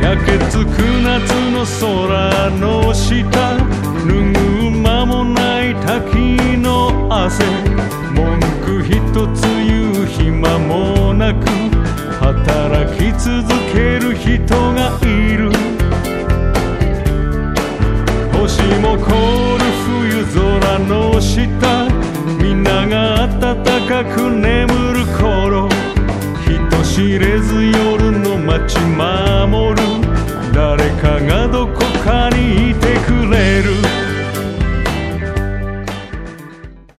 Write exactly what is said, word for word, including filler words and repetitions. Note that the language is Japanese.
焼けつく夏の空の下、拭う間もない滝の汗、文句一つ言う暇もなく働き続ける人がいる。星も凍る冬空の下、皆が暖かく眠る頃、人知れず夜の街守る誰かがどこかにいてくれる。